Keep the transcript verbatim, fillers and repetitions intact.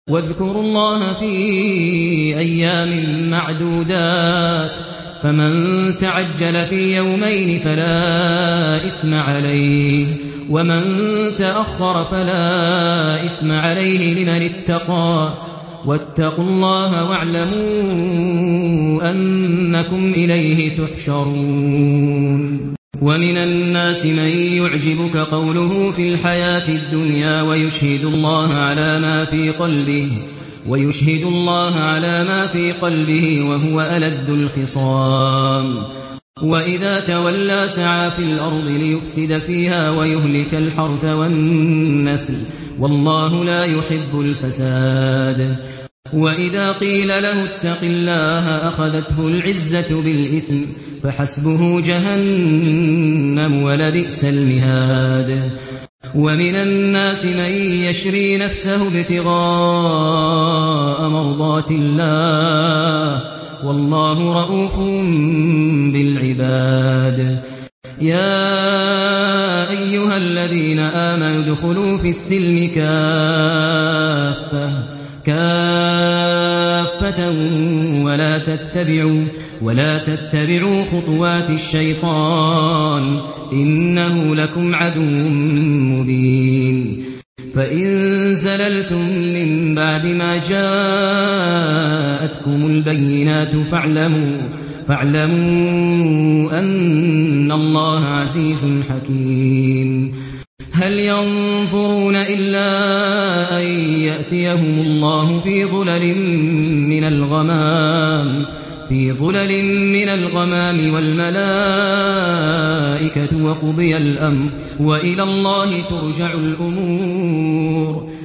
واذكروا الله في أيام معدودات فمن تعجل في يومين فلا إثم عليه ومن تأخر فلا إثم عليه لمن اتقى واتقوا الله واعلموا أنكم إليه تحشرون. ومن الناس من يعجبك قوله في الحياة الدنيا ويشهد الله على ما في قلبه ويشهد الله على ما في قلبه وهو ألد الخصام وإذا تولى سعى في الأرض ليفسد فيها ويهلك الحرث والنسل والله لا يحب الفساد. وإذا قيل له اتق الله أخذته العزة بالإثم فحسبه جهنم ولبئس المهاد. ومن الناس من يشري نفسه ابتغاء مرضات الله والله رؤوف بالعباد. يا أيها الذين آمنوا ادخلوا في السلم كافة كافة ولا تتبعوا ولا تتبعوا خطوات الشيطان إنه لكم عدو مبين. فإن زللتم من بعد ما جاءتكم البينات فاعلموا فاعلموا أن الله عزيز حكيم. هل ينظرون إلا أن يأتيهم الله في ظلل من الغمام في ظلل من الغمام والملائكة وقضي الأمر وإلى الله ترجع الأمور.